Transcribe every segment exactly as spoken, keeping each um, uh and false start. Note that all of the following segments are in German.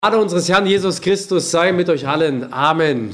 Gnade unseres Herrn Jesus Christus sei mit euch allen. Amen.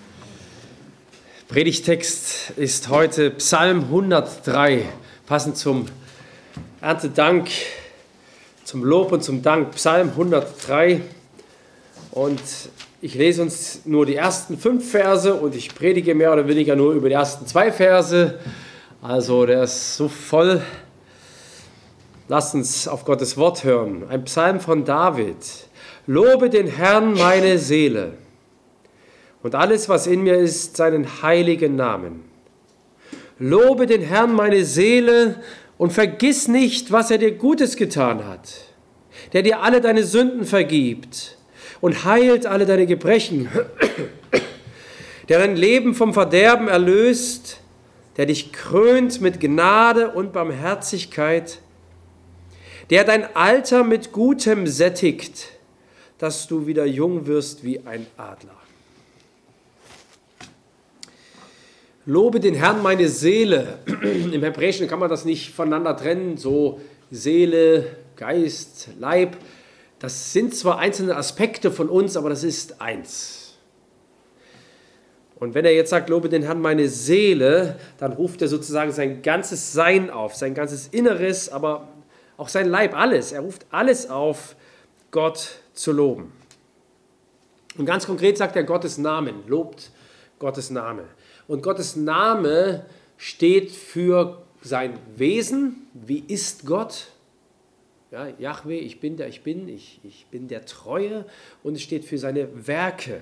Predigtext ist heute Psalm hundertdrei, passend zum Erntedank, zum Lob und zum Dank. Psalm hundertdrei. Und ich lese uns nur die ersten fünf Verse und ich predige mehr oder weniger nur über die ersten zwei Verse. Also der ist so voll. Lasst uns auf Gottes Wort hören. Ein Psalm von David. Lobe den Herrn meine Seele und alles, was in mir ist, seinen heiligen Namen. Lobe den Herrn meine Seele und vergiss nicht, was er dir Gutes getan hat, der dir alle deine Sünden vergibt und heilt alle deine Gebrechen, der dein Leben vom Verderben erlöst, der dich krönt mit Gnade und Barmherzigkeit, der dein Alter mit Gutem sättigt, dass du wieder jung wirst wie ein Adler. Lobe den Herrn meine Seele. Im Hebräischen kann man das nicht voneinander trennen, so Seele, Geist, Leib. Das sind zwar einzelne Aspekte von uns, aber das ist eins. Und wenn er jetzt sagt, lobe den Herrn meine Seele, dann ruft er sozusagen sein ganzes Sein auf, sein ganzes Inneres, aber auch sein Leib, alles. Er ruft alles auf, Gott zu loben. Und ganz konkret sagt er Gottes Namen, lobt Gottes Name. Und Gottes Name steht für sein Wesen. Wie ist Gott? Ja, Jahwe, ich bin der ich bin, ich, ich bin der Treue. Und es steht für seine Werke.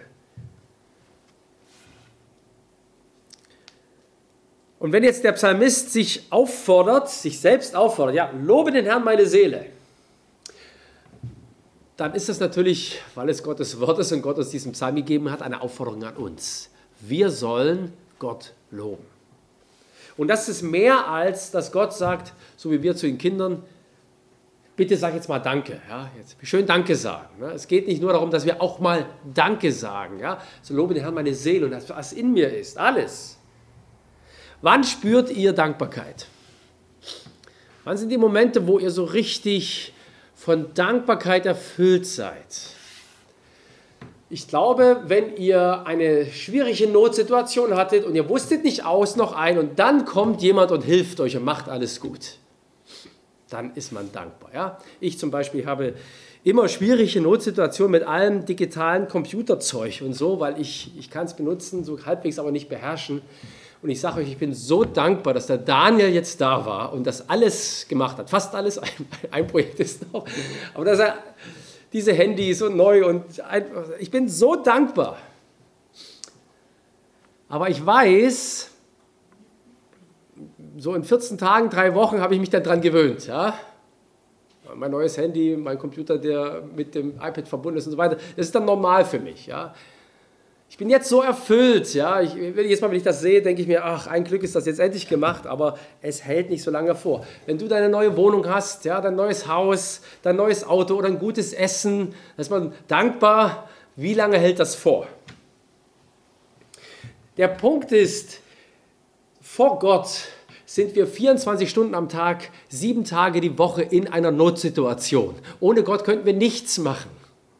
Und wenn jetzt der Psalmist sich auffordert, sich selbst auffordert, ja, lobe den Herrn meine Seele, dann ist das natürlich, weil es Gottes Wort ist und Gott uns diesen Psalm gegeben hat, eine Aufforderung an uns. Wir sollen Gott loben. Und das ist mehr als, dass Gott sagt, so wie wir zu den Kindern, bitte sag jetzt mal Danke. Ja, jetzt schön Danke sagen. Es geht nicht nur darum, dass wir auch mal Danke sagen. Ja, so lobe den Herrn meine Seele und das, was in mir ist, alles. Wann spürt ihr Dankbarkeit? Wann sind die Momente, wo ihr so richtig von Dankbarkeit erfüllt seid? Ich glaube, wenn ihr eine schwierige Notsituation hattet und ihr wusstet nicht aus noch ein und dann kommt jemand und hilft euch und macht alles gut, dann ist man dankbar. Ja? Ich zum Beispiel habe immer schwierige Notsituationen mit allem digitalen Computerzeug und so, weil ich, ich kann es benutzen, so halbwegs aber nicht beherrschen. Und ich sage euch, ich bin so dankbar, dass der Daniel jetzt da war und das alles gemacht hat. Fast alles, ein, ein Projekt ist noch. Aber dass er diese Handys und neu und ein, ich bin so dankbar. Aber ich weiß, so in vierzehn Tagen, drei Wochen habe ich mich daran gewöhnt. Ja? Mein neues Handy, mein Computer, der mit dem iPad verbunden ist und so weiter, das ist dann normal für mich. Ja? Ich bin jetzt so erfüllt, ja. Ich, jedes Mal, wenn ich das sehe, denke ich mir, ach, ein Glück ist das jetzt endlich gemacht, aber es hält nicht so lange vor. Wenn du deine neue Wohnung hast, ja, dein neues Haus, dein neues Auto oder ein gutes Essen, dann ist man dankbar, wie lange hält das vor? Der Punkt ist, vor Gott sind wir vierundzwanzig Stunden am Tag, sieben Tage die Woche in einer Notsituation. Ohne Gott könnten wir nichts machen.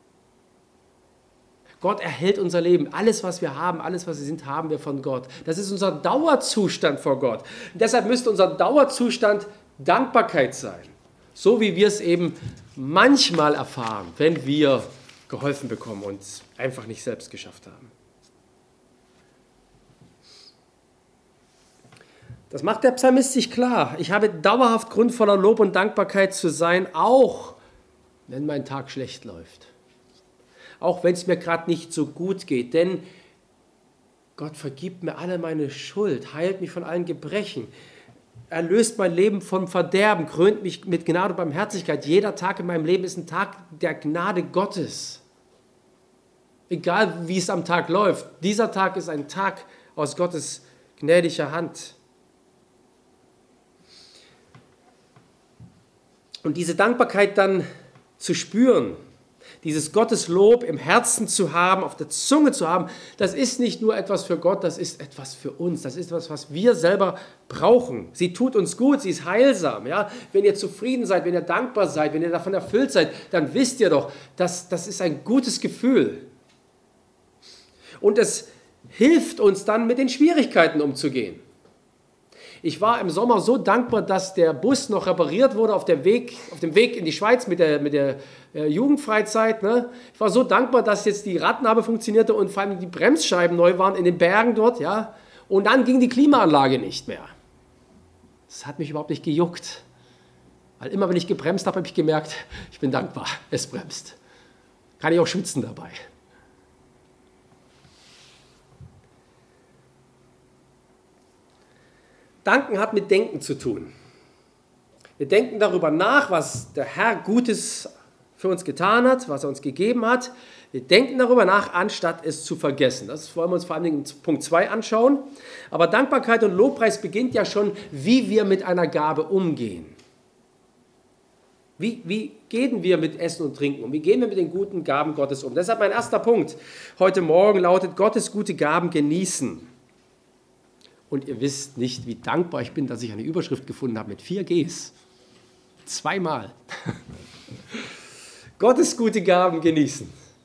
Gott erhält unser Leben. Alles, was wir haben, alles, was wir sind, haben wir von Gott. Das ist unser Dauerzustand vor Gott. Und deshalb müsste unser Dauerzustand Dankbarkeit sein. So wie wir es eben manchmal erfahren, wenn wir geholfen bekommen und es einfach nicht selbst geschafft haben. Das macht der Psalmist sich klar. Ich habe dauerhaft Grund voller Lob und Dankbarkeit zu sein, auch wenn mein Tag schlecht läuft. Auch wenn es mir gerade nicht so gut geht, denn Gott vergibt mir alle meine Schuld, heilt mich von allen Gebrechen, erlöst mein Leben vom Verderben, krönt mich mit Gnade und Barmherzigkeit. Jeder Tag in meinem Leben ist ein Tag der Gnade Gottes. Egal wie es am Tag läuft, dieser Tag ist ein Tag aus Gottes gnädiger Hand. Und diese Dankbarkeit dann zu spüren, Dieses Gotteslob im Herzen zu haben, auf der Zunge zu haben, das ist nicht nur etwas für Gott, das ist etwas für uns. Das ist etwas, was wir selber brauchen. Sie tut uns gut, sie ist heilsam. Ja? Wenn ihr zufrieden seid, wenn ihr dankbar seid, wenn ihr davon erfüllt seid, dann wisst ihr doch, dass das ist ein gutes Gefühl. Und es hilft uns dann, mit den Schwierigkeiten umzugehen. Ich war im Sommer so dankbar, dass der Bus noch repariert wurde auf, der Weg, auf dem Weg in die Schweiz mit der, mit der äh, Jugendfreizeit. Ne? Ich war so dankbar, dass jetzt die Radnabe funktionierte und vor allem die Bremsscheiben neu waren in den Bergen dort. Ja? Und dann ging die Klimaanlage nicht mehr. Das hat mich überhaupt nicht gejuckt. Weil immer, wenn ich gebremst habe, habe ich gemerkt, ich bin dankbar, es bremst. Kann ich auch schützen dabei. Danken hat mit Denken zu tun. Wir denken darüber nach, was der Herr Gutes für uns getan hat, was er uns gegeben hat. Wir denken darüber nach, anstatt es zu vergessen. Das wollen wir uns vor allem in Punkt zwei anschauen. Aber Dankbarkeit und Lobpreis beginnt ja schon, wie wir mit einer Gabe umgehen. Wie, wie gehen wir mit Essen und Trinken um? Wie gehen wir mit den guten Gaben Gottes um? Deshalb mein erster Punkt heute Morgen lautet, Gottes gute Gaben genießen. Und ihr wisst nicht, wie dankbar ich bin, dass ich eine Überschrift gefunden habe mit vier Gs. Zweimal. Gottes gute Gaben genießen.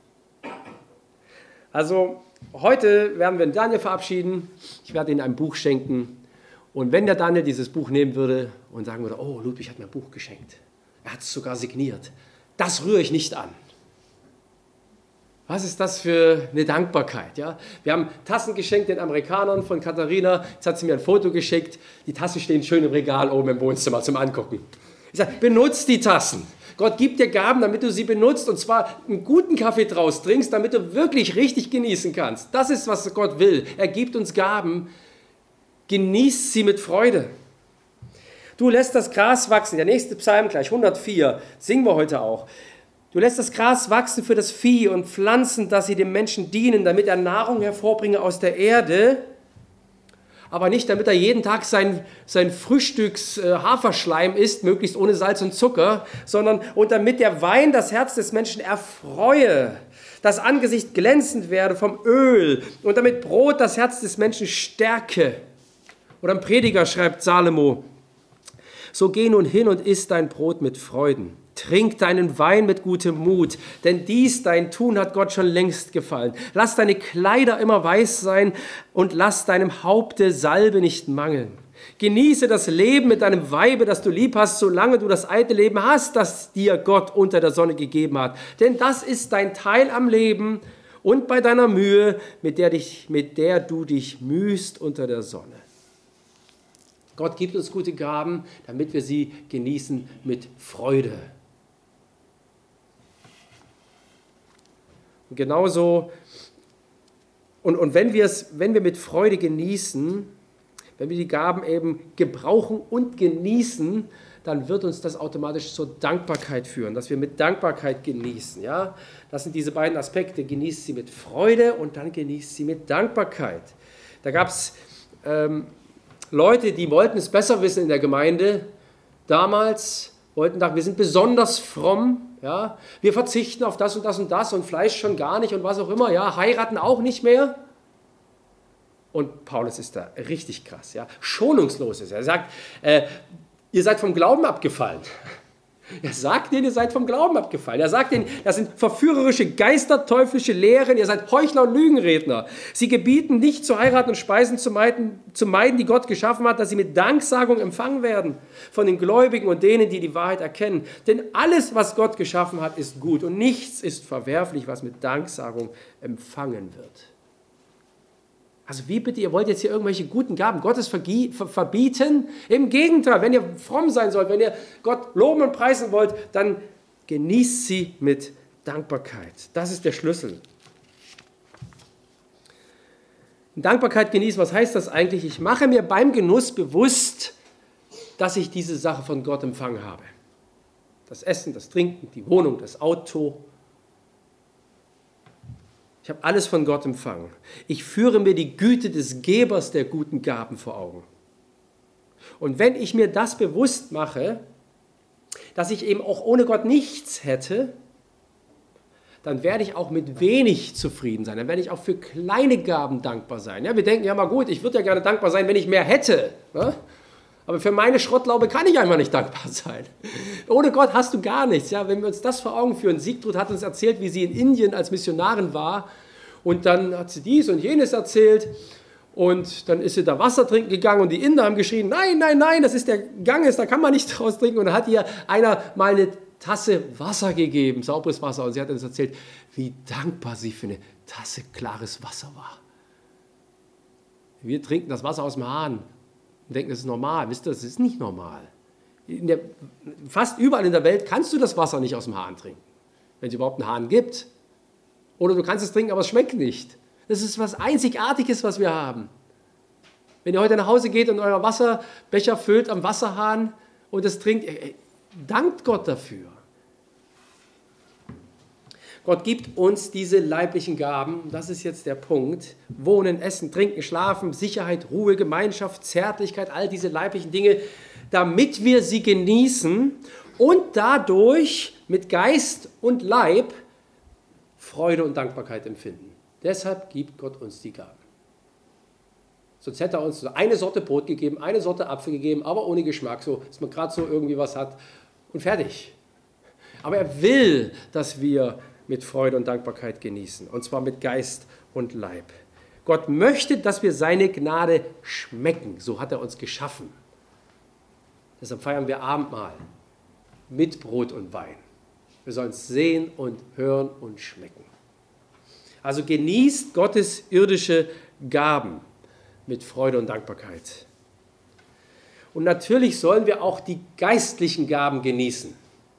Also heute werden wir den Daniel verabschieden. Ich werde ihm ein Buch schenken. Und wenn der Daniel dieses Buch nehmen würde und sagen würde, oh, Ludwig hat mir ein Buch geschenkt. Er hat es sogar signiert. Das rühre ich nicht an. Was ist das für eine Dankbarkeit? Ja? Wir haben Tassen geschenkt den Amerikanern von Katharina. Jetzt hat sie mir ein Foto geschickt. Die Tassen stehen schön im Regal oben im Wohnzimmer zum Angucken. Ich sage, benutzt die Tassen. Gott gibt dir Gaben, damit du sie benutzt und zwar einen guten Kaffee draus trinkst, damit du wirklich richtig genießen kannst. Das ist, was Gott will. Er gibt uns Gaben. Genießt sie mit Freude. Du lässt das Gras wachsen. Der nächste Psalm gleich, hundertvier, singen wir heute auch. Du lässt das Gras wachsen für das Vieh und Pflanzen, dass sie dem Menschen dienen, damit er Nahrung hervorbringe aus der Erde, aber nicht, damit er jeden Tag sein, sein Frühstücks-Haferschleim isst, möglichst ohne Salz und Zucker, sondern und damit der Wein das Herz des Menschen erfreue, das Angesicht glänzend werde vom Öl und damit Brot das Herz des Menschen stärke. Oder ein Prediger schreibt Salomo, so geh nun hin und iss dein Brot mit Freuden. Trink deinen Wein mit gutem Mut, denn dies, dein Tun, hat Gott schon längst gefallen. Lass deine Kleider immer weiß sein und lass deinem Haupte Salbe nicht mangeln. Genieße das Leben mit deinem Weibe, das du lieb hast, solange du das alte Leben hast, das dir Gott unter der Sonne gegeben hat. Denn das ist dein Teil am Leben und bei deiner Mühe, mit der, dich, mit der du dich mühst unter der Sonne. Gott gibt uns gute Gaben, damit wir sie genießen mit Freude. Und genauso, und, und wenn, wenn wir mit Freude genießen, wenn wir die Gaben eben gebrauchen und genießen, dann wird uns das automatisch zur Dankbarkeit führen, dass wir mit Dankbarkeit genießen. Ja? Das sind diese beiden Aspekte, genießt sie mit Freude und dann genießt sie mit Dankbarkeit. Da gab es ähm, Leute, die wollten es besser wissen in der Gemeinde, damals wollten sagen, wir sind besonders fromm, ja, wir verzichten auf das und das und das und Fleisch schon gar nicht und was auch immer, ja, heiraten auch nicht mehr. Und Paulus ist da richtig krass, ja, schonungslos ist er. Er sagt, äh, ihr seid vom Glauben abgefallen. Er sagt denen, ihr seid vom Glauben abgefallen. Er sagt denen, das sind verführerische Geister, teuflische Lehren, ihr seid Heuchler und Lügenredner. Sie gebieten nicht zu heiraten und Speisen zu meiden, zu meiden, die Gott geschaffen hat, dass sie mit Danksagung empfangen werden von den Gläubigen und denen, die die Wahrheit erkennen. Denn alles, was Gott geschaffen hat, ist gut und nichts ist verwerflich, was mit Danksagung empfangen wird. Also wie bitte, ihr wollt jetzt hier irgendwelche guten Gaben Gottes verbieten? Im Gegenteil, wenn ihr fromm sein sollt, wenn ihr Gott loben und preisen wollt, dann genießt sie mit Dankbarkeit. Das ist der Schlüssel. Dankbarkeit genießen, was heißt das eigentlich? Ich mache mir beim Genuss bewusst, dass ich diese Sache von Gott empfangen habe. Das Essen, das Trinken, die Wohnung, das Auto. Ich habe alles von Gott empfangen. Ich führe mir die Güte des Gebers der guten Gaben vor Augen. Und wenn ich mir das bewusst mache, dass ich eben auch ohne Gott nichts hätte, dann werde ich auch mit wenig zufrieden sein. Dann werde ich auch für kleine Gaben dankbar sein. Ja, wir denken, ja mal gut, ich würde ja gerne dankbar sein, wenn ich mehr hätte. Ne? Aber für meine Schrottlaube kann ich einfach nicht dankbar sein. Ohne Gott hast du gar nichts. Ja, wenn wir uns das vor Augen führen, Sigtrud hat uns erzählt, wie sie in Indien als Missionarin war. Und dann hat sie dies und jenes erzählt. Und dann ist sie da Wasser trinken gegangen und die Inder haben geschrien, nein, nein, nein, das ist der Ganges, da kann man nicht draus trinken. Und dann hat ihr einer mal eine Tasse Wasser gegeben, sauberes Wasser. Und sie hat uns erzählt, wie dankbar sie für eine Tasse klares Wasser war. Wir trinken das Wasser aus dem Hahn und denken, das ist normal. Wisst ihr, das ist nicht normal. In der, fast überall in der Welt kannst du das Wasser nicht aus dem Hahn trinken, wenn es überhaupt einen Hahn gibt. Oder du kannst es trinken, aber es schmeckt nicht. Das ist was Einzigartiges, was wir haben. Wenn ihr heute nach Hause geht und euer Wasserbecher füllt am Wasserhahn und es trinkt, dankt Gott dafür. Gott gibt uns diese leiblichen Gaben, das ist jetzt der Punkt. Wohnen, essen, trinken, schlafen, Sicherheit, Ruhe, Gemeinschaft, Zärtlichkeit, all diese leiblichen Dinge, damit wir sie genießen und dadurch mit Geist und Leib Freude und Dankbarkeit empfinden. Deshalb gibt Gott uns die Gaben. Sonst hätte er uns eine Sorte Brot gegeben, eine Sorte Apfel gegeben, aber ohne Geschmack, so dass man gerade so irgendwie was hat und fertig. Aber er will, dass wir mit Freude und Dankbarkeit genießen, und zwar mit Geist und Leib. Gott möchte, dass wir seine Gnade schmecken, so hat er uns geschaffen. Deshalb feiern wir Abendmahl mit Brot und Wein. Wir sollen es sehen und hören und schmecken. Also genießt Gottes irdische Gaben mit Freude und Dankbarkeit. Und natürlich sollen wir auch die geistlichen Gaben genießen.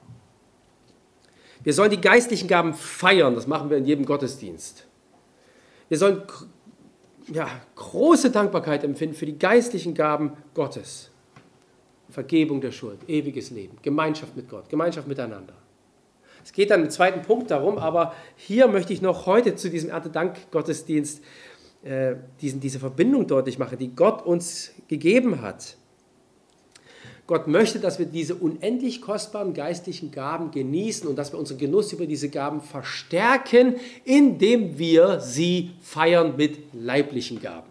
Wir sollen die geistlichen Gaben feiern, das machen wir in jedem Gottesdienst. Wir sollen ja, große Dankbarkeit empfinden für die geistlichen Gaben Gottes. Vergebung der Schuld, ewiges Leben, Gemeinschaft mit Gott, Gemeinschaft miteinander. Es geht dann im zweiten Punkt darum, aber hier möchte ich noch heute zu diesem Erntedank-Gottesdienst äh, diesen, diese Verbindung deutlich machen, die Gott uns gegeben hat. Gott möchte, dass wir diese unendlich kostbaren geistlichen Gaben genießen und dass wir unseren Genuss über diese Gaben verstärken, indem wir sie feiern mit leiblichen Gaben.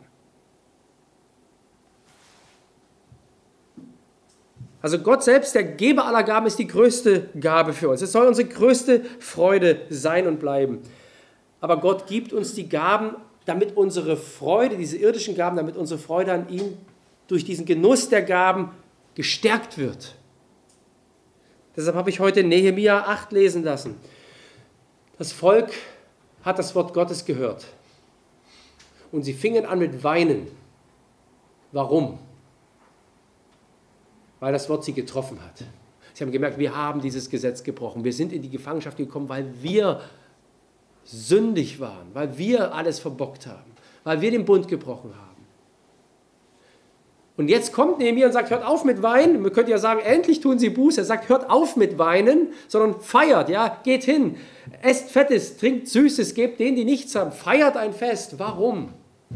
Also Gott selbst, der Geber aller Gaben, ist die größte Gabe für uns. Es soll unsere größte Freude sein und bleiben. Aber Gott gibt uns die Gaben, damit unsere Freude, diese irdischen Gaben, damit unsere Freude an ihm durch diesen Genuss der Gaben gestärkt wird. Deshalb habe ich heute Nehemia acht lesen lassen. Das Volk hat das Wort Gottes gehört. Und sie fingen an mit Weinen. Warum? Weil das Wort sie getroffen hat. Sie haben gemerkt, wir haben dieses Gesetz gebrochen. Wir sind in die Gefangenschaft gekommen, weil wir sündig waren, weil wir alles verbockt haben, weil wir den Bund gebrochen haben. Und jetzt kommt Nehemia und sagt, hört auf mit Weinen. Man könnte ja sagen, endlich tun sie Buße. Er sagt, hört auf mit Weinen, sondern feiert, ja, geht hin. Esst Fettes, trinkt Süßes, gebt denen, die nichts haben. Feiert ein Fest. Warum?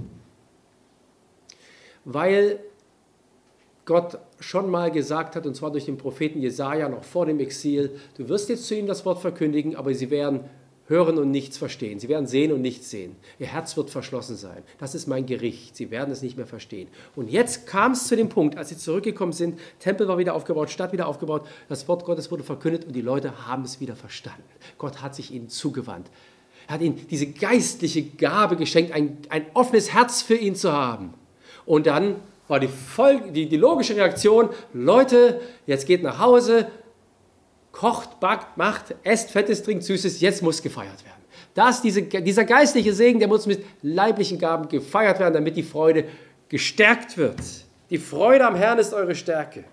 Weil Gott schon mal gesagt hat, und zwar durch den Propheten Jesaja noch vor dem Exil, du wirst jetzt zu ihnen das Wort verkündigen, aber sie werden hören und nichts verstehen. Sie werden sehen und nichts sehen. Ihr Herz wird verschlossen sein. Das ist mein Gericht. Sie werden es nicht mehr verstehen. Und jetzt kam es zu dem Punkt, als sie zurückgekommen sind, Tempel war wieder aufgebaut, Stadt wieder aufgebaut, das Wort Gottes wurde verkündet und die Leute haben es wieder verstanden. Gott hat sich ihnen zugewandt. Er hat ihnen diese geistliche Gabe geschenkt, ein, ein offenes Herz für ihn zu haben. Und dann war die, Folge, die, die logische Reaktion, Leute, jetzt geht nach Hause, kocht, backt, macht, esst Fettes, trinkt Süßes, jetzt muss gefeiert werden. Das, diese, dieser geistliche Segen, der muss mit leiblichen Gaben gefeiert werden, damit die Freude gestärkt wird. Die Freude am Herrn ist eure Stärke.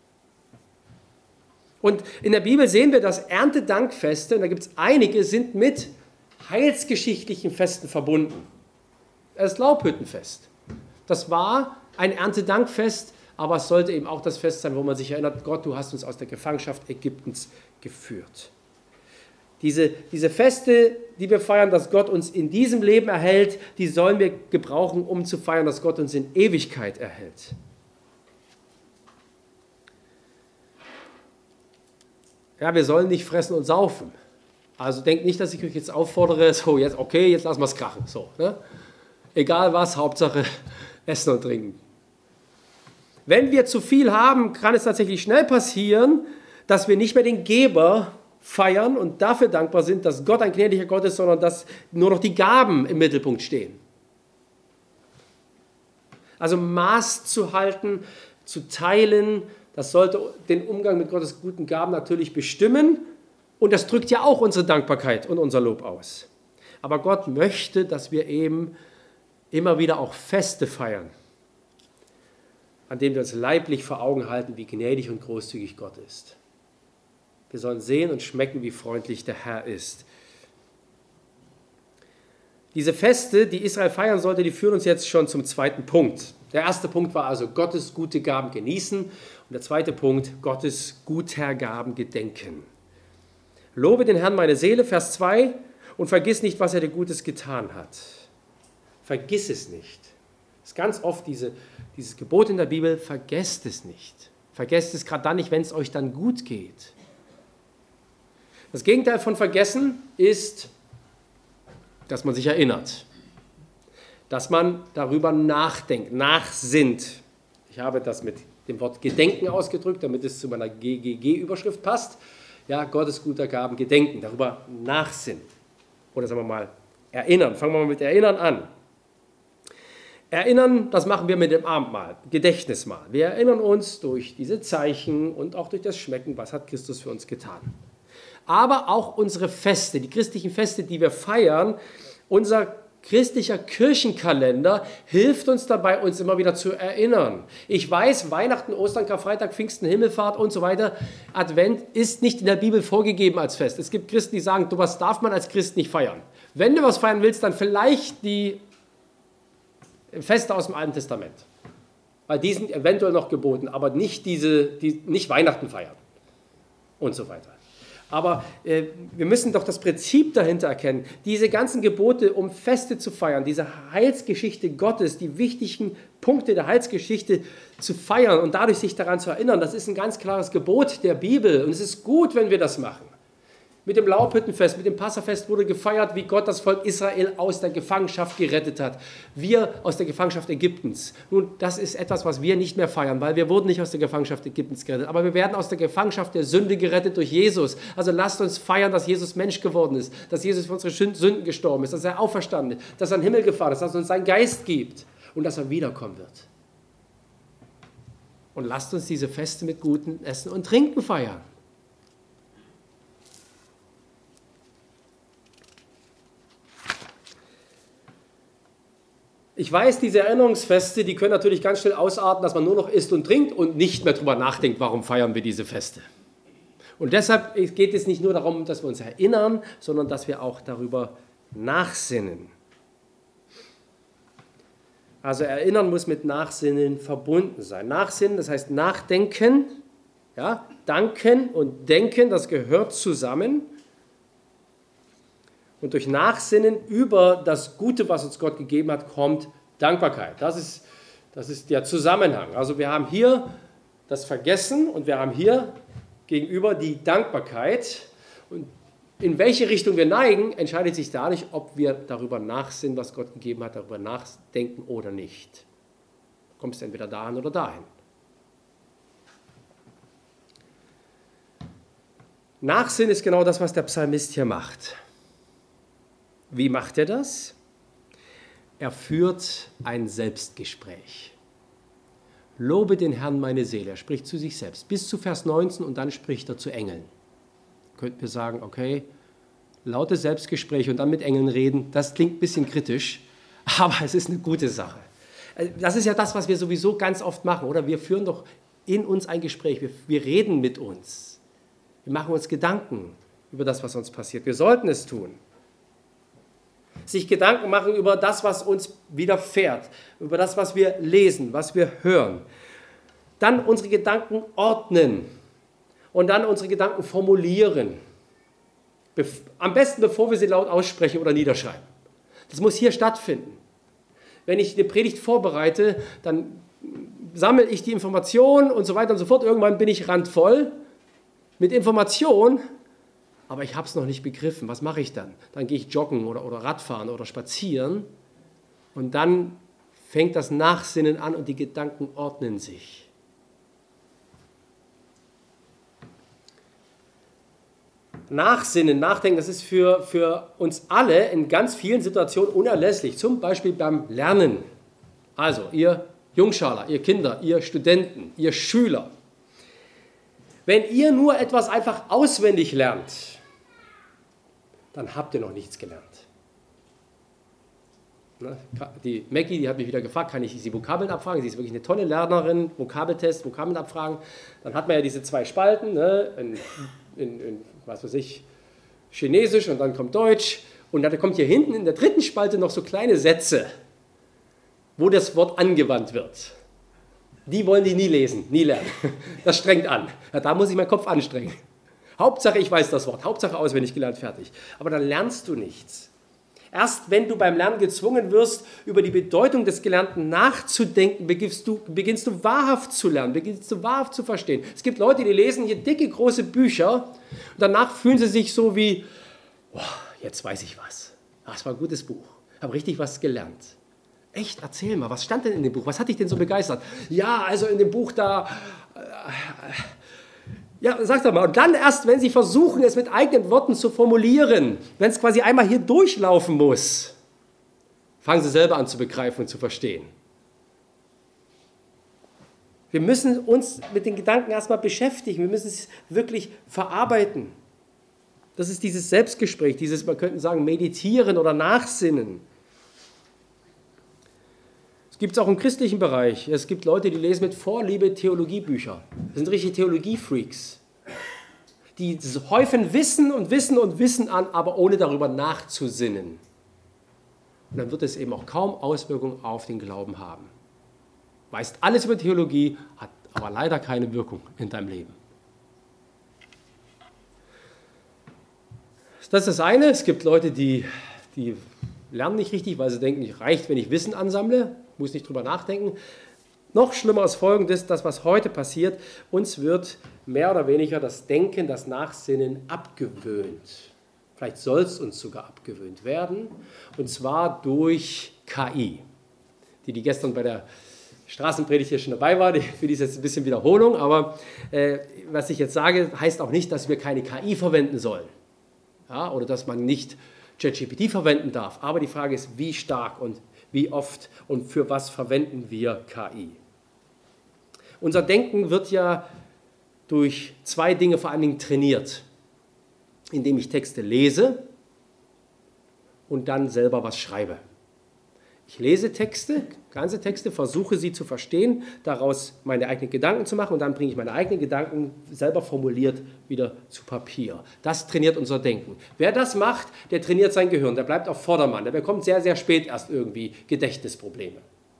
Und in der Bibel sehen wir, dass Erntedankfeste, und da gibt es einige, sind mit heilsgeschichtlichen Festen verbunden. Das Laubhüttenfest. Das war ein Erntedankfest, aber es sollte eben auch das Fest sein, wo man sich erinnert, Gott, du hast uns aus der Gefangenschaft Ägyptens geführt. Diese, diese Feste, die wir feiern, dass Gott uns in diesem Leben erhält, die sollen wir gebrauchen, um zu feiern, dass Gott uns in Ewigkeit erhält. Ja, wir sollen nicht fressen und saufen. Also denkt nicht, dass ich euch jetzt auffordere, so jetzt, okay, jetzt lassen wir es krachen. So, ne? Egal was, Hauptsache essen und trinken. Wenn wir zu viel haben, kann es tatsächlich schnell passieren, dass wir nicht mehr den Geber feiern und dafür dankbar sind, dass Gott ein gnädiger Gott ist, sondern dass nur noch die Gaben im Mittelpunkt stehen. Also Maß zu halten, zu teilen, das sollte den Umgang mit Gottes guten Gaben natürlich bestimmen und das drückt ja auch unsere Dankbarkeit und unser Lob aus. Aber Gott möchte, dass wir eben immer wieder auch Feste feiern, an denen wir uns leiblich vor Augen halten, wie gnädig und großzügig Gott ist. Wir sollen sehen und schmecken, wie freundlich der Herr ist. Diese Feste, die Israel feiern sollte, die führen uns jetzt schon zum zweiten Punkt. Der erste Punkt war also Gottes gute Gaben genießen und der zweite Punkt, Gottes guter Gaben gedenken. Lobe den Herrn meine Seele, Vers zwei, und vergiss nicht, was er dir Gutes getan hat. Vergiss es nicht. Das ist ganz oft diese, dieses Gebot in der Bibel, vergesst es nicht. Vergesst es gerade dann nicht, wenn es euch dann gut geht. Das Gegenteil von vergessen ist, dass man sich erinnert, dass man darüber nachdenkt, nachsinnt. Ich habe das mit dem Wort Gedenken ausgedrückt, damit es zu meiner G G G-Überschrift passt. Ja, Gottes guter Gaben gedenken, darüber nachsinnen. Oder sagen wir mal, erinnern. Fangen wir mal mit Erinnern an. Erinnern, das machen wir mit dem Abendmahl, Gedächtnismahl. Wir erinnern uns durch diese Zeichen und auch durch das Schmecken, was hat Christus für uns getan. Aber auch unsere Feste, die christlichen Feste, die wir feiern, unser christlicher Kirchenkalender hilft uns dabei, uns immer wieder zu erinnern. Ich weiß, Weihnachten, Ostern, Karfreitag, Pfingsten, Himmelfahrt und so weiter, Advent ist nicht in der Bibel vorgegeben als Fest. Es gibt Christen, die sagen, was darf man als Christ nicht feiern. Wenn du was feiern willst, dann vielleicht die Feste aus dem Alten Testament. Weil die sind eventuell noch geboten, aber nicht, diese, die, nicht Weihnachten feiern und so weiter. Aber äh, wir müssen doch das Prinzip dahinter erkennen. Diese ganzen Gebote, um Feste zu feiern, diese Heilsgeschichte Gottes, die wichtigen Punkte der Heilsgeschichte zu feiern und dadurch sich daran zu erinnern, das ist ein ganz klares Gebot der Bibel. Und es ist gut, wenn wir das machen. Mit dem Laubhüttenfest, mit dem Passafest wurde gefeiert, wie Gott das Volk Israel aus der Gefangenschaft gerettet hat. Wir aus der Gefangenschaft Ägyptens. Nun, das ist etwas, was wir nicht mehr feiern, weil wir wurden nicht aus der Gefangenschaft Ägyptens gerettet. Aber wir werden aus der Gefangenschaft der Sünde gerettet durch Jesus. Also lasst uns feiern, dass Jesus Mensch geworden ist, dass Jesus für unsere Sünden gestorben ist, dass er auferstanden ist, dass er in den Himmel gefahren ist, dass er uns seinen Geist gibt und dass er wiederkommen wird. Und lasst uns diese Feste mit gutem Essen und Trinken feiern. Ich weiß, diese Erinnerungsfeste, die können natürlich ganz schnell ausarten, dass man nur noch isst und trinkt und nicht mehr darüber nachdenkt, warum feiern wir diese Feste. Und deshalb geht es nicht nur darum, dass wir uns erinnern, sondern dass wir auch darüber nachsinnen. Also erinnern muss mit Nachsinnen verbunden sein. Nachsinnen, das heißt nachdenken, ja, danken und denken, das gehört zusammen. Und durch Nachsinnen über das Gute, was uns Gott gegeben hat, kommt Dankbarkeit. Das ist, das ist der Zusammenhang. Also wir haben hier das Vergessen und wir haben hier gegenüber die Dankbarkeit. Und in welche Richtung wir neigen, entscheidet sich dadurch, ob wir darüber nachsinnen, was Gott gegeben hat, darüber nachdenken oder nicht. Du kommst entweder dahin oder dahin. Nachsinnen ist genau das, was der Psalmist hier macht. Wie macht er das? Er führt ein Selbstgespräch. Lobe den Herrn meine Seele. Er spricht zu sich selbst. Bis zu Vers neunzehn und dann spricht er zu Engeln. Könnten wir sagen, okay, lautes Selbstgespräch und dann mit Engeln reden, das klingt ein bisschen kritisch, aber es ist eine gute Sache. Das ist ja das, was wir sowieso ganz oft machen, oder? Wir führen doch in uns ein Gespräch. Wir, wir reden mit uns. Wir machen uns Gedanken über das, was uns passiert. Wir sollten es tun. Sich Gedanken machen über das, was uns widerfährt, über das, was wir lesen, was wir hören. Dann unsere Gedanken ordnen und dann unsere Gedanken formulieren. Bef- am besten, bevor wir sie laut aussprechen oder niederschreiben. Das muss hier stattfinden. Wenn ich eine Predigt vorbereite, dann sammle ich die Informationen und so weiter und so fort. Irgendwann bin ich randvoll mit Informationen, aber ich habe es noch nicht begriffen. Was mache ich dann? Dann gehe ich joggen oder, oder Radfahren oder spazieren und dann fängt das Nachsinnen an und die Gedanken ordnen sich. Nachsinnen, Nachdenken, das ist für, für uns alle in ganz vielen Situationen unerlässlich. Zum Beispiel beim Lernen. Also, ihr Jungschaler, ihr Kinder, ihr Studenten, ihr Schüler. Wenn ihr nur etwas einfach auswendig lernt, dann habt ihr noch nichts gelernt. Die Maggie, die hat mich wieder gefragt, kann ich sie Vokabeln abfragen? Sie ist wirklich eine tolle Lernerin, Vokabeltest, Vokabeln abfragen. Dann hat man ja diese zwei Spalten, ne? in, in, in, was weiß ich, Chinesisch und dann kommt Deutsch. Und dann kommt hier hinten in der dritten Spalte noch so kleine Sätze, wo das Wort angewandt wird. Die wollen die nie lesen, nie lernen. Das strengt an. Ja, da muss ich meinen Kopf anstrengen. Hauptsache, ich weiß das Wort. Hauptsache, auswendig gelernt, fertig. Aber dann lernst du nichts. Erst wenn du beim Lernen gezwungen wirst, über die Bedeutung des Gelernten nachzudenken, beginnst du, beginnst du wahrhaft zu lernen, beginnst du wahrhaft zu verstehen. Es gibt Leute, die lesen hier dicke, große Bücher und danach fühlen sie sich so wie, oh, jetzt weiß ich was. Ach, es war ein gutes Buch. Ich habe richtig was gelernt. Echt, erzähl mal, was stand denn in dem Buch? Was hat dich denn so begeistert? Ja, also in dem Buch da... Äh, Ja, sag doch mal. Und dann erst, wenn Sie versuchen, es mit eigenen Worten zu formulieren, wenn es quasi einmal hier durchlaufen muss, fangen Sie selber an zu begreifen und zu verstehen. Wir müssen uns mit den Gedanken erstmal beschäftigen. Wir müssen es wirklich verarbeiten. Das ist dieses Selbstgespräch, dieses, man könnte sagen, Meditieren oder Nachsinnen. Es gibt es auch im christlichen Bereich. Es gibt Leute, die lesen mit Vorliebe Theologiebücher. Das sind richtige Theologiefreaks. Die häufen Wissen und Wissen und Wissen an, aber ohne darüber nachzusinnen. Und dann wird es eben auch kaum Auswirkungen auf den Glauben haben. Weißt alles über Theologie, hat aber leider keine Wirkung in deinem Leben. Das ist das eine. Es gibt Leute, die, die lernen nicht richtig, weil sie denken, es reicht, wenn ich Wissen ansammle. Muss nicht drüber nachdenken. Noch schlimmer ist Folgendes, das, was heute passiert, uns wird mehr oder weniger das Denken, das Nachsinnen abgewöhnt. Vielleicht soll es uns sogar abgewöhnt werden, und zwar durch K I. Die, die gestern bei der Straßenpredigt hier schon dabei war, die, für die ist jetzt ein bisschen Wiederholung, aber äh, was ich jetzt sage, heißt auch nicht, dass wir keine K I verwenden sollen. Ja, oder dass man nicht ChatGPT verwenden darf. Aber die Frage ist, wie stark und wie oft und für was verwenden wir K I? Unser Denken wird ja durch zwei Dinge vor allen Dingen trainiert, indem ich Texte lese und dann selber was schreibe. Ich lese Texte, ganze Texte, versuche sie zu verstehen, daraus meine eigenen Gedanken zu machen und dann bringe ich meine eigenen Gedanken selber formuliert wieder zu Papier. Das trainiert unser Denken. Wer das macht, der trainiert sein Gehirn, der bleibt auf Vordermann, der bekommt sehr, sehr spät erst irgendwie Gedächtnisprobleme.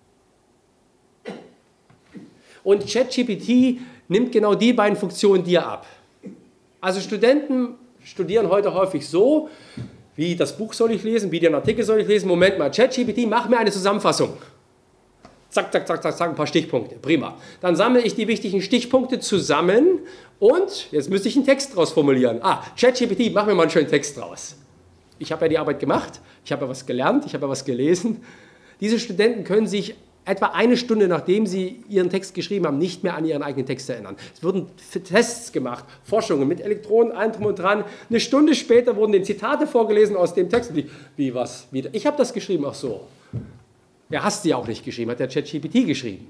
Und ChatGPT nimmt genau die beiden Funktionen dir ab. Also Studenten studieren heute häufig so, wie das Buch soll ich lesen, wie den Artikel soll ich lesen. Moment mal, ChatGPT, mach mir eine Zusammenfassung. Zack, zack, zack, zack, zack, ein paar Stichpunkte. Prima. Dann sammle ich die wichtigen Stichpunkte zusammen und jetzt müsste ich einen Text draus formulieren. Ah, ChatGPT, mach mir mal einen schönen Text draus. Ich habe ja die Arbeit gemacht, ich habe ja was gelernt, ich habe ja was gelesen. Diese Studenten können sich etwa eine Stunde, nachdem sie ihren Text geschrieben haben, nicht mehr an ihren eigenen Text erinnern. Es wurden Tests gemacht, Forschungen mit Elektronen, allem drum und dran. Eine Stunde später wurden den Zitate vorgelesen aus dem Text. Wie, wie was? Wie, ich habe das geschrieben, ach so. Ja, hast du ja auch nicht geschrieben, hat der ChatGPT geschrieben.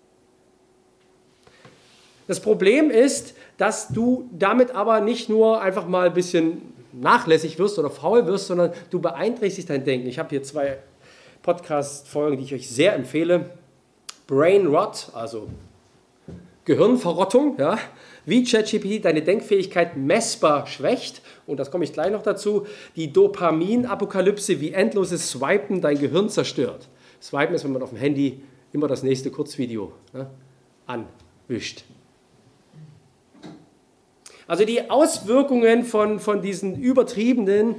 Das Problem ist, dass du damit aber nicht nur einfach mal ein bisschen nachlässig wirst oder faul wirst, sondern du beeinträchtigst dein Denken. Ich habe hier zwei Podcast-Folgen, die ich euch sehr empfehle. Brain Rot, also Gehirnverrottung, ja, wie ChatGPT deine Denkfähigkeit messbar schwächt. Und das komme ich gleich noch dazu. Die Dopamin-Apokalypse, wie endloses Swipen dein Gehirn zerstört. Swipen ist, wenn man auf dem Handy immer das nächste Kurzvideo, ne, anwischt. Also die Auswirkungen von, von diesen übertriebenen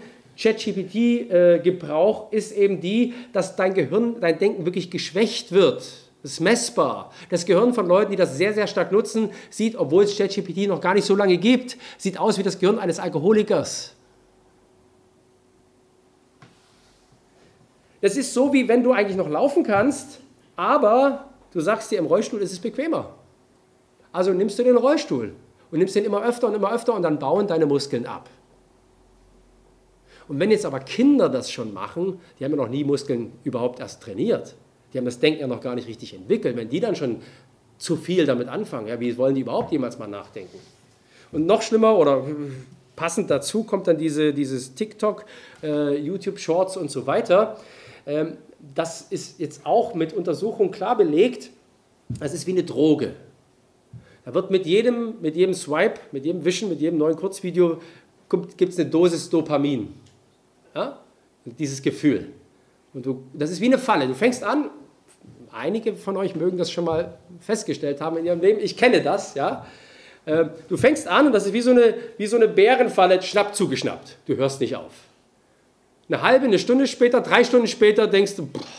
ChatGPT-Gebrauch ist eben die, dass dein Gehirn, dein Denken wirklich geschwächt wird. Das ist messbar. Das Gehirn von Leuten, die das sehr, sehr stark nutzen, sieht, obwohl es ChatGPT noch gar nicht so lange gibt, sieht aus wie das Gehirn eines Alkoholikers. Das ist so, wie wenn du eigentlich noch laufen kannst, aber du sagst dir, im Rollstuhl ist es bequemer. Also nimmst du den Rollstuhl und nimmst den immer öfter und immer öfter und dann bauen deine Muskeln ab. Und wenn jetzt aber Kinder das schon machen, die haben ja noch nie Muskeln überhaupt erst trainiert, die haben das Denken ja noch gar nicht richtig entwickelt, wenn die dann schon zu viel damit anfangen, ja, wie wollen die überhaupt jemals mal nachdenken? Und noch schlimmer oder passend dazu kommt dann diese, dieses TikTok, äh, YouTube-Shorts und so weiter. Ähm, das ist jetzt auch mit Untersuchungen klar belegt, das ist wie eine Droge. Da wird mit jedem, mit jedem Swipe, mit jedem Wischen, mit jedem neuen Kurzvideo gibt es eine Dosis Dopamin. Ja? Dieses Gefühl. Und du, das ist wie eine Falle. Du fängst an, einige von euch mögen das schon mal festgestellt haben in ihrem Leben, ich kenne das, ja. Du fängst an und das ist wie so eine, wie so eine Bärenfalle, schnapp zugeschnappt. Du hörst nicht auf. Eine halbe, eine Stunde später, drei Stunden später denkst du, boah,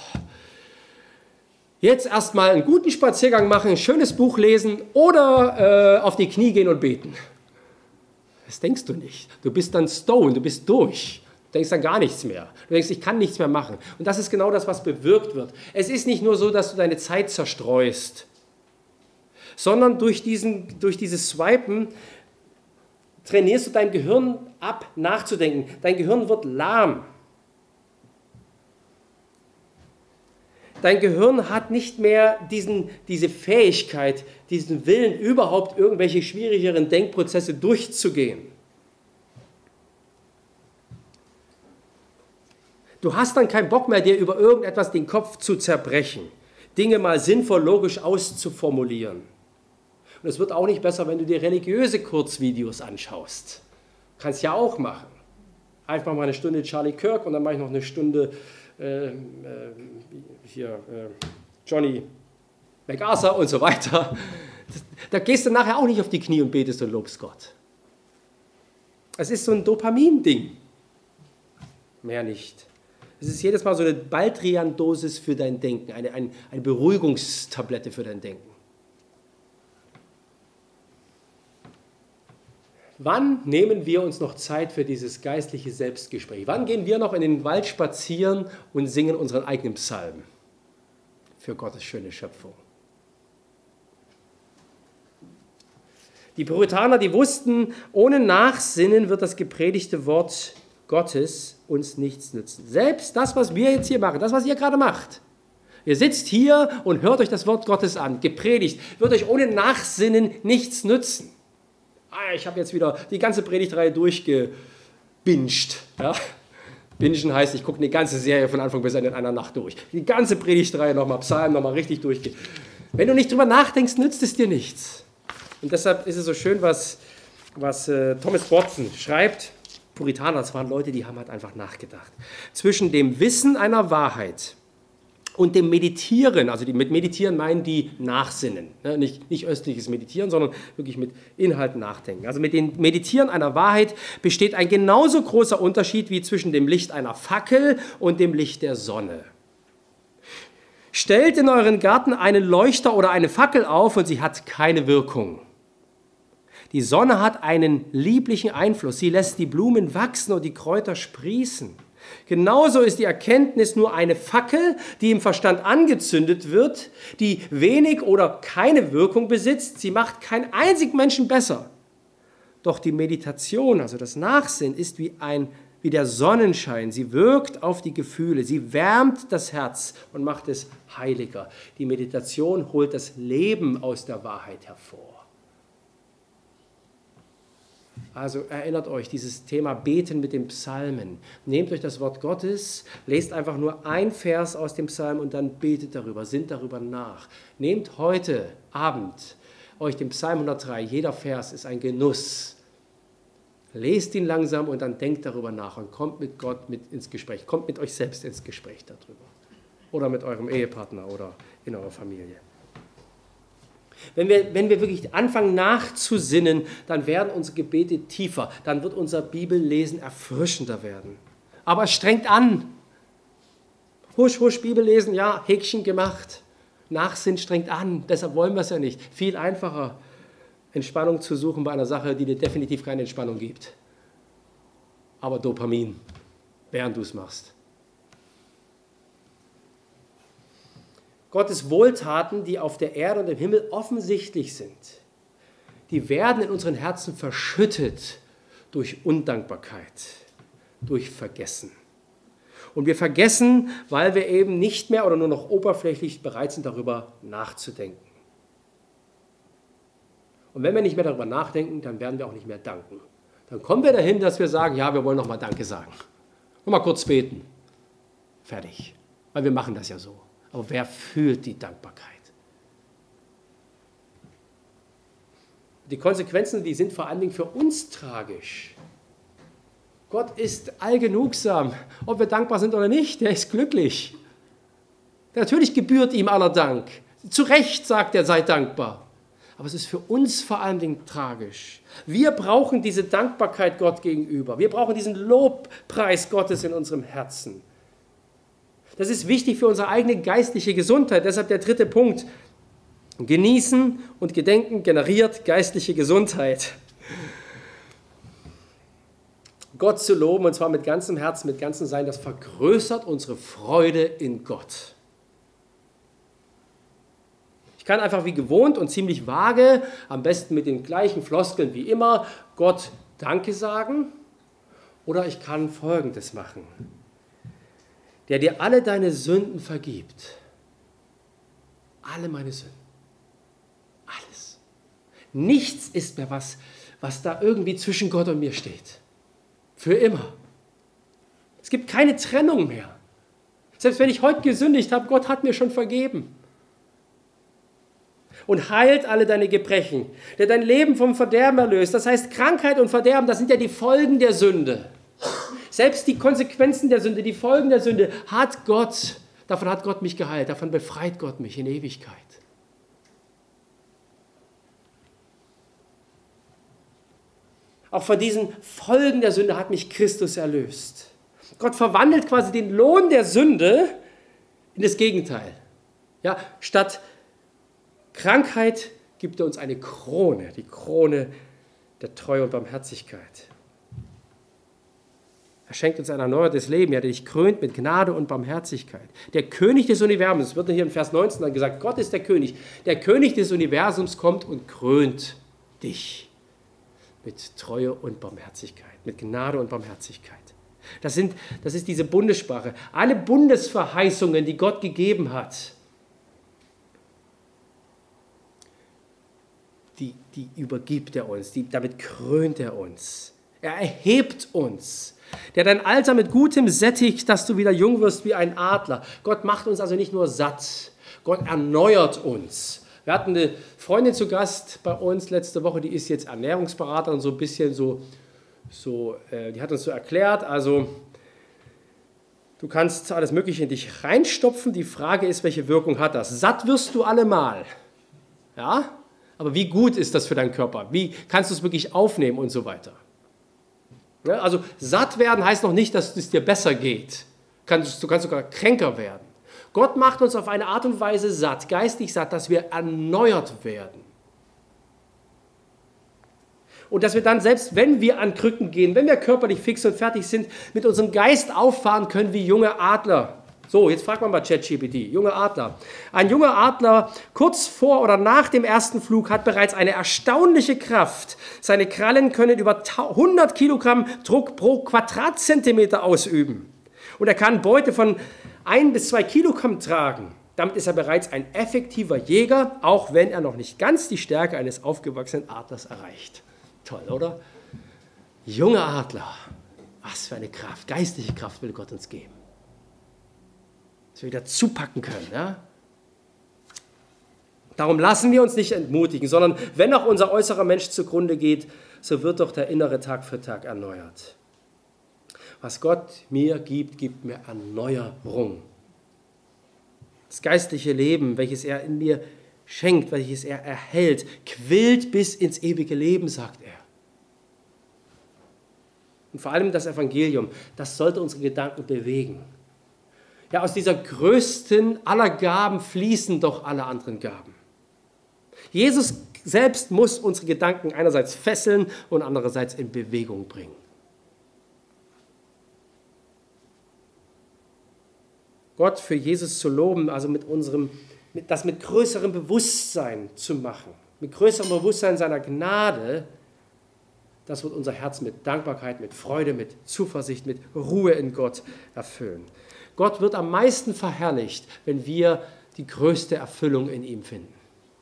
jetzt erstmal einen guten Spaziergang machen, ein schönes Buch lesen oder äh, auf die Knie gehen und beten. Das denkst du nicht. Du bist dann stoned, du bist durch. Du denkst dann gar nichts mehr. Du denkst, ich kann nichts mehr machen. Und das ist genau das, was bewirkt wird. Es ist nicht nur so, dass du deine Zeit zerstreust, sondern durch, diesen, durch dieses Swipen trainierst du dein Gehirn ab, nachzudenken. Dein Gehirn wird lahm. Dein Gehirn hat nicht mehr diesen, diese Fähigkeit, diesen Willen, überhaupt irgendwelche schwierigeren Denkprozesse durchzugehen. Du hast dann keinen Bock mehr, dir über irgendetwas den Kopf zu zerbrechen, Dinge mal sinnvoll, logisch auszuformulieren. Und es wird auch nicht besser, wenn du dir religiöse Kurzvideos anschaust. Kannst ja auch machen. Einfach mal eine Stunde Charlie Kirk und dann mache ich noch eine Stunde äh, äh, hier äh, Johnny MacArthur und so weiter. Das, da gehst du nachher auch nicht auf die Knie und betest und lobst Gott. Es ist so ein Dopamin-Ding. Mehr nicht. Es ist jedes Mal so eine Baldrian-Dosis für dein Denken, eine, eine, eine Beruhigungstablette für dein Denken. Wann nehmen wir uns noch Zeit für dieses geistliche Selbstgespräch? Wann gehen wir noch in den Wald spazieren und singen unseren eigenen Psalm für Gottes schöne Schöpfung? Die Puritaner, die wussten, ohne Nachsinnen wird das gepredigte Wort Gottes uns nichts nützen. Selbst das, was wir jetzt hier machen, das, was ihr gerade macht. Ihr sitzt hier und hört euch das Wort Gottes an, gepredigt, wird euch ohne Nachsinnen nichts nützen. Ah, ich habe jetzt wieder die ganze Predigtreihe durchgebinged. Ja? Bingen heißt, ich gucke eine ganze Serie von Anfang bis Ende in einer Nacht durch. Die ganze Predigtreihe nochmal, Psalm nochmal richtig durchgehen. Wenn du nicht drüber nachdenkst, nützt es dir nichts. Und deshalb ist es so schön, was, was äh, Thomas Watson schreibt. Puritaner, das waren Leute, die haben halt einfach nachgedacht. Zwischen dem Wissen einer Wahrheit und dem Meditieren, also die, mit Meditieren meinen die Nachsinnen, ne? nicht, nicht östliches Meditieren, sondern wirklich mit Inhalten nachdenken. Also mit dem Meditieren einer Wahrheit besteht ein genauso großer Unterschied wie zwischen dem Licht einer Fackel und dem Licht der Sonne. Stellt in euren Garten einen Leuchter oder eine Fackel auf und sie hat keine Wirkung. Die Sonne hat einen lieblichen Einfluss. Sie lässt die Blumen wachsen und die Kräuter sprießen. Genauso ist die Erkenntnis nur eine Fackel, die im Verstand angezündet wird, die wenig oder keine Wirkung besitzt. Sie macht keinen einzigen Menschen besser. Doch die Meditation, also das Nachsinnen, ist wie, ein, wie der Sonnenschein. Sie wirkt auf die Gefühle, sie wärmt das Herz und macht es heiliger. Die Meditation holt das Leben aus der Wahrheit hervor. Also erinnert euch, dieses Thema Beten mit den Psalmen. Nehmt euch das Wort Gottes, lest einfach nur ein Vers aus dem Psalm und dann betet darüber, sinnt darüber nach. Nehmt heute Abend euch den Psalm hundertdrei, jeder Vers ist ein Genuss. Lest ihn langsam und dann denkt darüber nach und kommt mit Gott mit ins Gespräch. Kommt mit euch selbst ins Gespräch darüber. Oder mit eurem Ehepartner oder in eurer Familie. Wenn wir, wenn wir wirklich anfangen nachzusinnen, dann werden unsere Gebete tiefer, dann wird unser Bibellesen erfrischender werden. Aber es strengt an. Husch, husch, Bibellesen, ja, Häkchen gemacht. Nachsinn strengt an, deshalb wollen wir es ja nicht. Viel einfacher, Entspannung zu suchen bei einer Sache, die dir definitiv keine Entspannung gibt. Aber Dopamin, während du es machst. Gottes Wohltaten, die auf der Erde und im Himmel offensichtlich sind, die werden in unseren Herzen verschüttet durch Undankbarkeit, durch Vergessen. Und wir vergessen, weil wir eben nicht mehr oder nur noch oberflächlich bereit sind, darüber nachzudenken. Und wenn wir nicht mehr darüber nachdenken, dann werden wir auch nicht mehr danken. Dann kommen wir dahin, dass wir sagen, ja, wir wollen nochmal Danke sagen. Nochmal kurz beten. Fertig. Weil wir machen das ja so. Aber wer fühlt die Dankbarkeit? Die Konsequenzen, die sind vor allen Dingen für uns tragisch. Gott ist allgenugsam, ob wir dankbar sind oder nicht, der ist glücklich. Natürlich gebührt ihm aller Dank. Zu Recht sagt er, sei dankbar. Aber es ist für uns vor allen Dingen tragisch. Wir brauchen diese Dankbarkeit Gott gegenüber. Wir brauchen diesen Lobpreis Gottes in unserem Herzen. Das ist wichtig für unsere eigene geistliche Gesundheit. Deshalb der dritte Punkt. Genießen und Gedenken generiert geistliche Gesundheit. Gott zu loben, und zwar mit ganzem Herzen, mit ganzem Sein, das vergrößert unsere Freude in Gott. Ich kann einfach wie gewohnt und ziemlich vage, am besten mit den gleichen Floskeln wie immer, Gott Danke sagen, oder ich kann Folgendes machen. Der dir alle deine Sünden vergibt. Alle meine Sünden. Alles. Nichts ist mehr was, was da irgendwie zwischen Gott und mir steht. Für immer. Es gibt keine Trennung mehr. Selbst wenn ich heute gesündigt habe, Gott hat mir schon vergeben. Und heilt alle deine Gebrechen, der dein Leben vom Verderben erlöst. Das heißt, Krankheit und Verderben, das sind ja die Folgen der Sünde. Selbst die Konsequenzen der Sünde, die Folgen der Sünde hat Gott, davon hat Gott mich geheilt, davon befreit Gott mich in Ewigkeit. Auch von diesen Folgen der Sünde hat mich Christus erlöst. Gott verwandelt quasi den Lohn der Sünde in das Gegenteil. Ja, statt Krankheit gibt er uns eine Krone, die Krone der Treue und Barmherzigkeit. Er schenkt uns ein erneuertes Leben, er hat dich krönt mit Gnade und Barmherzigkeit. Der König des Universums, es wird hier in Vers neunzehn dann gesagt, Gott ist der König. Der König des Universums kommt und krönt dich mit Treue und Barmherzigkeit, mit Gnade und Barmherzigkeit. Das, sind, das ist diese Bundessprache. Alle Bundesverheißungen, die Gott gegeben hat, die, die übergibt er uns, die, damit krönt er uns. Er erhebt uns. Der dein Alter mit Gutem sättigt, dass du wieder jung wirst wie ein Adler. Gott macht uns also nicht nur satt, Gott erneuert uns. Wir hatten eine Freundin zu Gast bei uns letzte Woche, die ist jetzt Ernährungsberaterin, so ein bisschen so, so äh, die hat uns so erklärt, also du kannst alles Mögliche in dich reinstopfen, die Frage ist, welche Wirkung hat das? Satt wirst du allemal, ja? Aber wie gut ist das für deinen Körper? Wie kannst du es wirklich aufnehmen und so weiter? Ja, also satt werden heißt noch nicht, dass es dir besser geht. Du kannst sogar kränker werden. Gott macht uns auf eine Art und Weise satt, geistig satt, dass wir erneuert werden. Und dass wir dann, selbst wenn wir an Krücken gehen, wenn wir körperlich fix und fertig sind, mit unserem Geist auffahren können wie junge Adler. So, jetzt fragt man mal ChatGPT, junge Adler. Ein junger Adler kurz vor oder nach dem ersten Flug hat bereits eine erstaunliche Kraft. Seine Krallen können über hundert Kilogramm Druck pro Quadratzentimeter ausüben. Und er kann Beute von ein bis zwei Kilogramm tragen. Damit ist er bereits ein effektiver Jäger, auch wenn er noch nicht ganz die Stärke eines aufgewachsenen Adlers erreicht. Toll, oder? Junge Adler, was für eine Kraft, geistliche Kraft will Gott uns geben. Dass wir wieder zupacken können. Ja? Darum lassen wir uns nicht entmutigen, sondern wenn auch unser äußerer Mensch zugrunde geht, so wird doch der innere Tag für Tag erneuert. Was Gott mir gibt, gibt mir Erneuerung. Das geistliche Leben, welches er in mir schenkt, welches er erhält, quillt bis ins ewige Leben, sagt er. Und vor allem das Evangelium, das sollte unsere Gedanken bewegen. Ja, aus dieser größten aller Gaben fließen doch alle anderen Gaben. Jesus selbst muss unsere Gedanken einerseits fesseln und andererseits in Bewegung bringen. Gott für Jesus zu loben, also mit unserem, mit, das mit größerem Bewusstsein zu machen, mit größerem Bewusstsein seiner Gnade, das wird unser Herz mit Dankbarkeit, mit Freude, mit Zuversicht, mit Ruhe in Gott erfüllen. Gott wird am meisten verherrlicht, wenn wir die größte Erfüllung in ihm finden.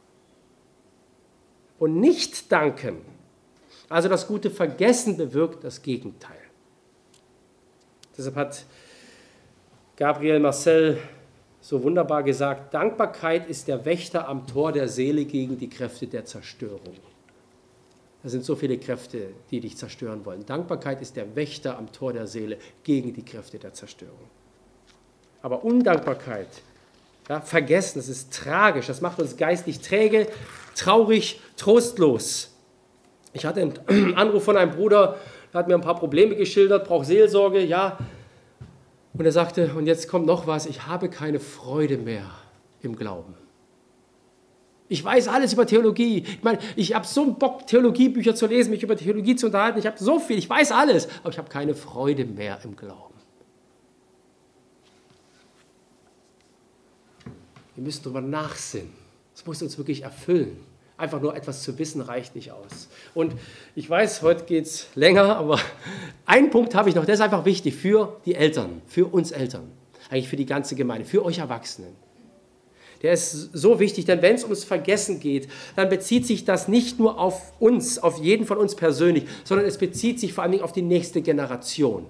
Und nicht danken, also das gute Vergessen, bewirkt das Gegenteil. Deshalb hat Gabriel Marcel so wunderbar gesagt, Dankbarkeit ist der Wächter am Tor der Seele gegen die Kräfte der Zerstörung. Da sind so viele Kräfte, die dich zerstören wollen. Dankbarkeit ist der Wächter am Tor der Seele gegen die Kräfte der Zerstörung. Aber Undankbarkeit, ja, Vergessen, das ist tragisch, das macht uns geistlich träge, traurig, trostlos. Ich hatte einen Anruf von einem Bruder, der hat mir ein paar Probleme geschildert, braucht Seelsorge, ja. Und er sagte, und jetzt kommt noch was, ich habe keine Freude mehr im Glauben. Ich weiß alles über Theologie. Ich meine, ich habe so einen Bock, Theologiebücher zu lesen, mich über Theologie zu unterhalten. Ich habe so viel, ich weiß alles, aber ich habe keine Freude mehr im Glauben. Wir müssen darüber nachsinnen. Das muss uns wirklich erfüllen. Einfach nur etwas zu wissen reicht nicht aus. Und ich weiß, heute geht es länger, aber einen Punkt habe ich noch, der ist einfach wichtig für die Eltern, für uns Eltern, eigentlich für die ganze Gemeinde, für euch Erwachsenen. Der ist so wichtig, denn wenn es ums Vergessen geht, dann bezieht sich das nicht nur auf uns, auf jeden von uns persönlich, sondern es bezieht sich vor allem auf die nächste Generation.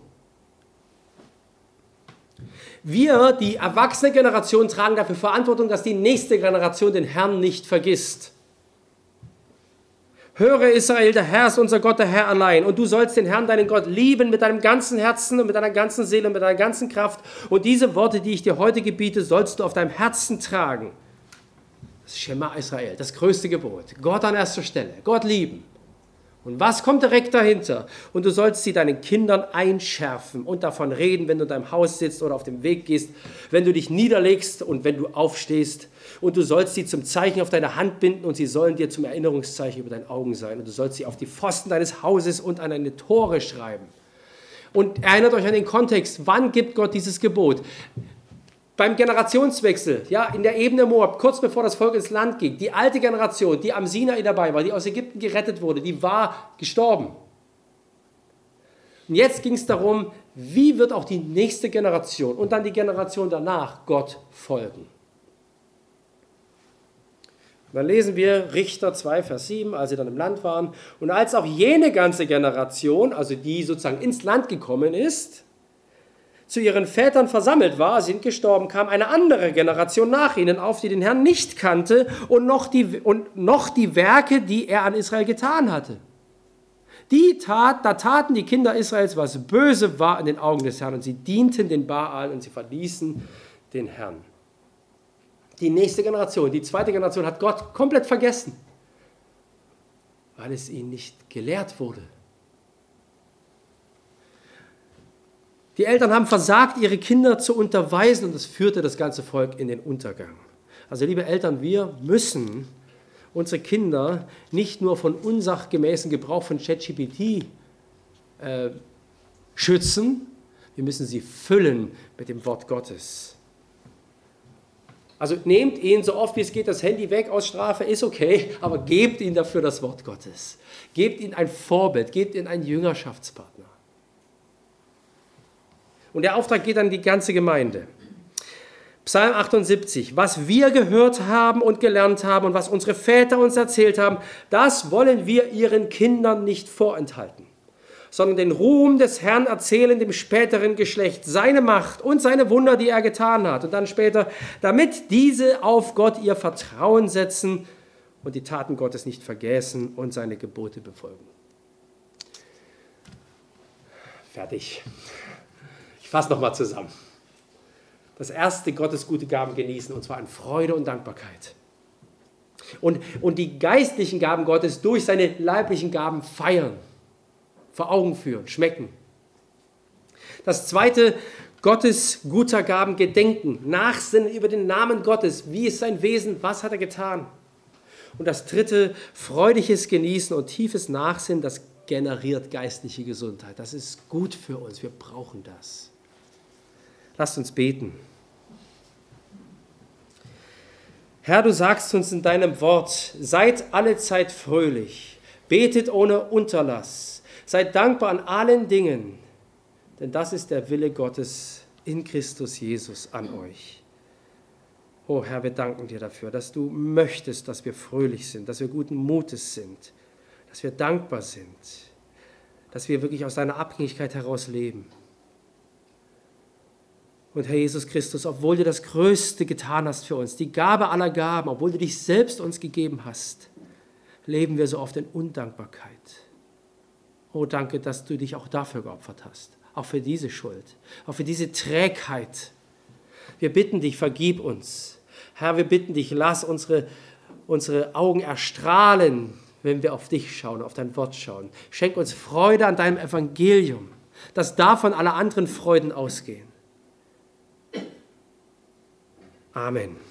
Wir, die erwachsene Generation, tragen dafür Verantwortung, dass die nächste Generation den Herrn nicht vergisst. Höre Israel, der Herr ist unser Gott, der Herr allein. Und du sollst den Herrn, deinen Gott, lieben mit deinem ganzen Herzen und mit deiner ganzen Seele und mit deiner ganzen Kraft. Und diese Worte, die ich dir heute gebiete, sollst du auf deinem Herzen tragen. Das Schema Israel, das größte Gebot. Gott an erster Stelle, Gott lieben. Und was kommt direkt dahinter? Und du sollst sie deinen Kindern einschärfen und davon reden, wenn du in deinem Haus sitzt oder auf dem Weg gehst, wenn du dich niederlegst und wenn du aufstehst. Und du sollst sie zum Zeichen auf deine Hand binden und sie sollen dir zum Erinnerungszeichen über deine Augen sein. Und du sollst sie auf die Pfosten deines Hauses und an deine Tore schreiben. Und erinnert euch an den Kontext. Wann gibt Gott dieses Gebot? Beim Generationswechsel, ja, in der Ebene Moab, kurz bevor das Volk ins Land ging, die alte Generation, die am Sinai dabei war, die aus Ägypten gerettet wurde, die war gestorben. Und jetzt ging es darum, wie wird auch die nächste Generation und dann die Generation danach Gott folgen. Und dann lesen wir Richter zwei, Vers sieben, als sie dann im Land waren. Und als auch jene ganze Generation, also die sozusagen ins Land gekommen ist, zu ihren Vätern versammelt war, sind gestorben, kam eine andere Generation nach ihnen auf, die den Herrn nicht kannte und noch die, und noch die Werke, die er an Israel getan hatte. Die tat, da taten die Kinder Israels, was böse war in den Augen des Herrn, und sie dienten den Baal und sie verließen den Herrn. Die nächste Generation, die zweite Generation, hat Gott komplett vergessen, weil es ihnen nicht gelehrt wurde. Die Eltern haben versagt, ihre Kinder zu unterweisen, und das führte das ganze Volk in den Untergang. Also liebe Eltern, wir müssen unsere Kinder nicht nur von unsachgemäßen Gebrauch von ChatGPT äh, schützen, wir müssen sie füllen mit dem Wort Gottes. Also nehmt ihnen so oft wie es geht das Handy weg aus Strafe, ist okay, aber gebt ihnen dafür das Wort Gottes. Gebt ihnen ein Vorbild, gebt ihnen einen Jüngerschaftspartner. Und der Auftrag geht an die ganze Gemeinde. Psalm achtundsiebzig, was wir gehört haben und gelernt haben und was unsere Väter uns erzählt haben, das wollen wir ihren Kindern nicht vorenthalten, sondern den Ruhm des Herrn erzählen dem späteren Geschlecht, seine Macht und seine Wunder, die er getan hat. Und dann später, damit diese auf Gott ihr Vertrauen setzen und die Taten Gottes nicht vergessen und seine Gebote befolgen. Fertig. Ich fasse nochmal zusammen. Das erste, Gottes gute Gaben genießen, und zwar in Freude und Dankbarkeit. Und, und die geistlichen Gaben Gottes durch seine leiblichen Gaben feiern, vor Augen führen, schmecken. Das zweite, Gottes guter Gaben gedenken, nachsinnen über den Namen Gottes. Wie ist sein Wesen? Was hat er getan? Und das dritte, freudiges Genießen und tiefes Nachsinnen, das generiert geistliche Gesundheit. Das ist gut für uns. Wir brauchen das. Lasst uns beten. Herr, du sagst uns in deinem Wort, seid allezeit fröhlich, betet ohne Unterlass, seid dankbar an allen Dingen, denn das ist der Wille Gottes in Christus Jesus an euch. Oh Herr, wir danken dir dafür, dass du möchtest, dass wir fröhlich sind, dass wir guten Mutes sind, dass wir dankbar sind, dass wir wirklich aus deiner Abhängigkeit heraus leben. Und Herr Jesus Christus, obwohl du das Größte getan hast für uns, die Gabe aller Gaben, obwohl du dich selbst uns gegeben hast, leben wir so oft in Undankbarkeit. Oh, danke, dass du dich auch dafür geopfert hast, auch für diese Schuld, auch für diese Trägheit. Wir bitten dich, vergib uns. Herr, wir bitten dich, lass unsere, unsere Augen erstrahlen, wenn wir auf dich schauen, auf dein Wort schauen. Schenk uns Freude an deinem Evangelium, dass davon alle anderen Freuden ausgehen. Amen.